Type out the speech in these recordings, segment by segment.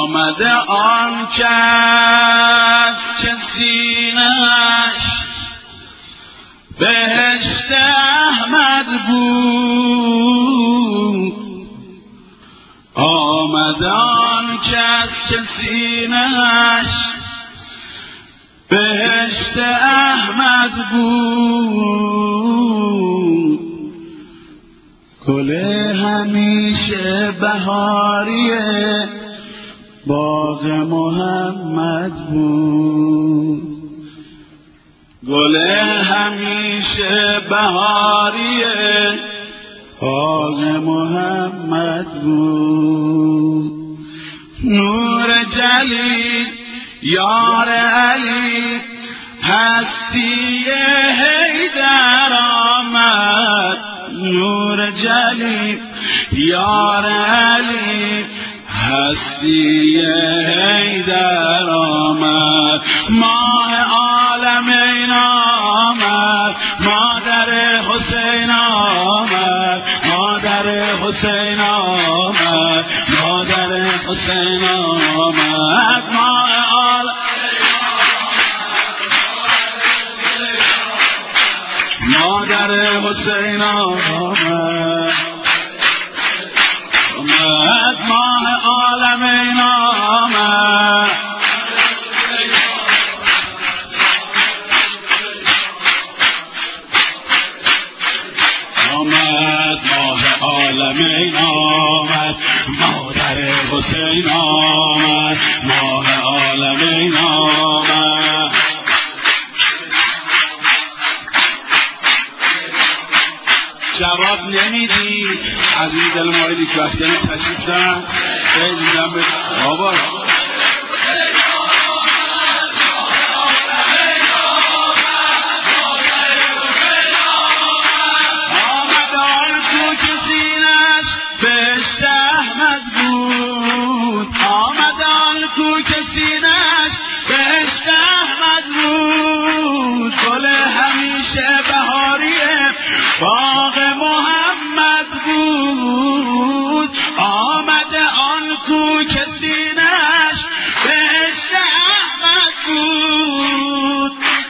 آمده آن کس که سینه‌اش بهشت احمد بود. آمده آن کس که سینه‌اش بهشت احمد بود. گل همیشه بهاریه باغ محمد بود. گل همیشه بهاریه باغ محمد بود. نور جلیل یار علی هستی حیدر آمد. نور جلیل یار علی هستی حیدر آمد. ماه عالمین آمد، مادر حسین آمد، مادر حسین آمد، مادر حسین آمد. ماه مادر حسین آمد، ماه عالمین آمد. آمد ماه عالمین آمد، مادر حسین آمد، ماه عالمین آمد. جواب نمیدی عزیز المایلی که وقتی تشریف دارن خیلی میرم به بابا. آمد آن کو که سینه‌اش بهشت احمد بود. آمد آن کو که سینه‌اش بهشت احمد بود. گل همیشه بهاریه باغ محمد بود. آمد آن کو که سینه‌اش بهشت احمد بود.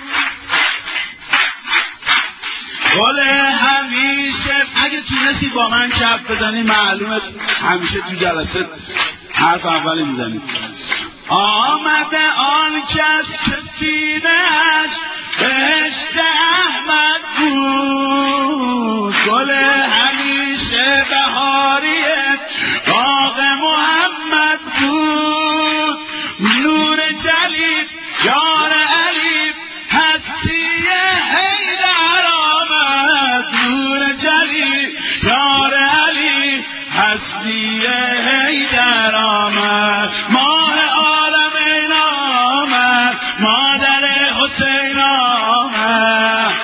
گل همیشه اگه تونستی با من کف بزنی معلومه همیشه تو جلسه حرف اولی میزنی. آمد آن کس که سینه‌اش بهشت احمد بود. گل همیشه بهاریه باغ محمد بود. نور جلیل یار علی هستی حیدر آمد. نور جلیل یار علی هستی حیدر آمد. ماه عالمین آمد، مادر حسین آمد.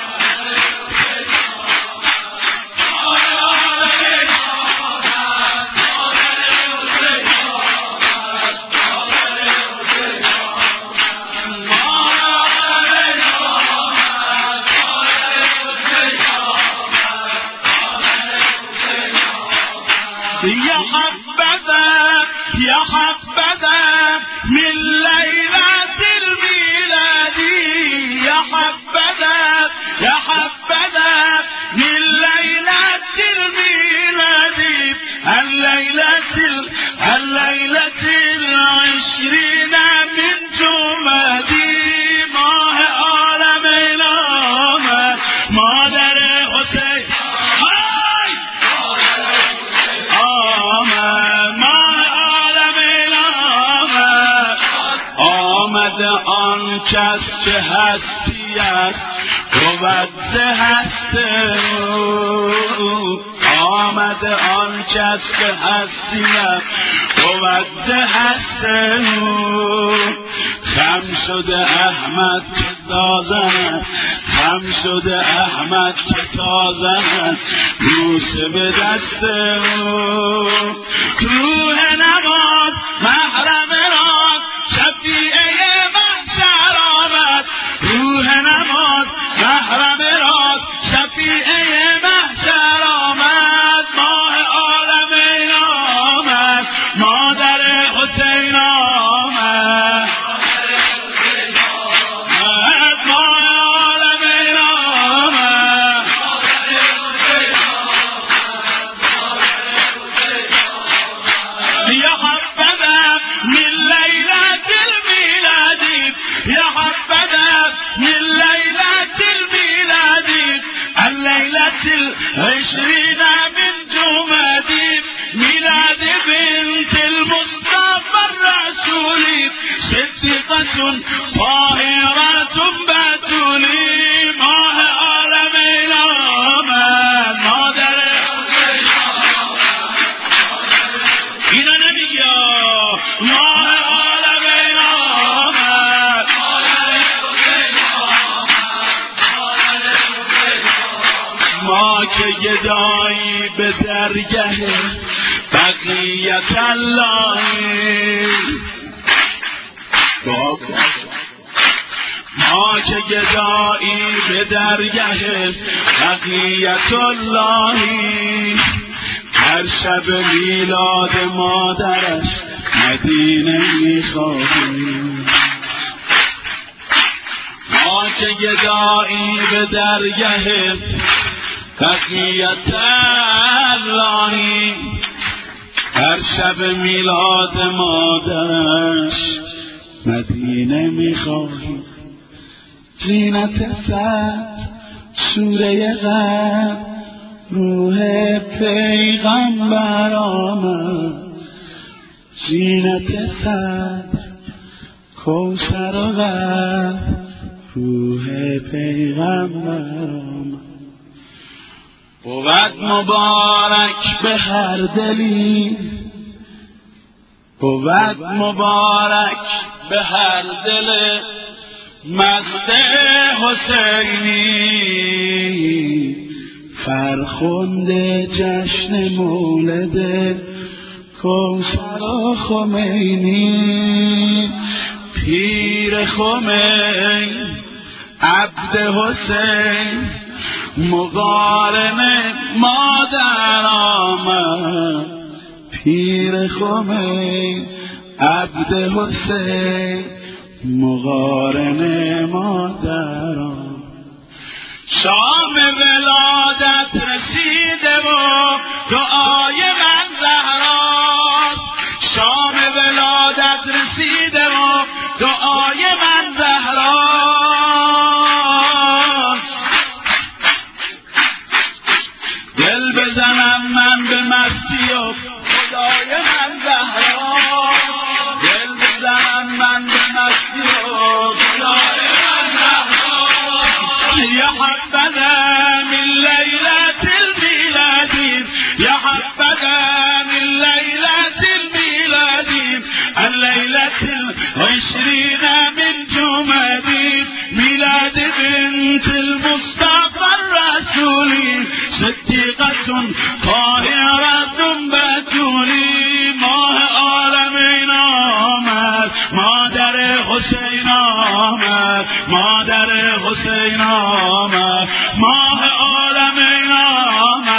يا حبذا من ليلة الميلاد. يا حبذا من ليلة الميلاد. الليلة العشرين من جمادي. ماه عالمین آمد، مادر حسین آن کس که هستیت بود ز هست او. آمد آن کس که هستیت بود ز هست او. خم شده احمد که تازند، خم شده احمد که تازند بوسه به دست او. روح نماز محرم راد شفیعه محشر آمد. روح نماز محرم راد شفیعه محشر آمد. ماه عالمین آمد، مادر حسین آمد. مشتقتون طاهرتون بتولی ماه عالمین آمد مادر اینا نمیگه ماه عالمین آمد ما که گدایی به درگه بقیت اللهی ما که گدایی به درگه بقیت اللهی هر شب میلاد مادرش مدینه میخواهیم ما که گدایی به درگه بقیت اللهی هر شب میلاد مادرش مدینه میخواهیم زینت سر سوره غم روح پیغمبر آمد زینت سر کوثر و غم روح پیغمبر آمد بود مبارک به هر دلی بود مبارک به هر دل مست حسینی فرخنده جشن مولد کوثر و خمینی پیر خمین عبد حسین مقارن مادر آمد پیر خمین عبد حسین مقارن مادر آمد شام ولادت رسیده و دعای من زهراست شام ولادت رسیده و دعای من زهراست دل بزنم من به مستی و خدای من زهراست دل بزنم من به مستی و خدای من زهراست یا حبذا من لیلة المیلاد یا حبذا من لیلة المیلاد الليلة العشرين من جمادی میلاد بنت المصطفى الرسول صدیقة طاهرة بتولی ماه عالمین آمد مادر حسین آمد مادر حسین آمد ماه عالمین آمد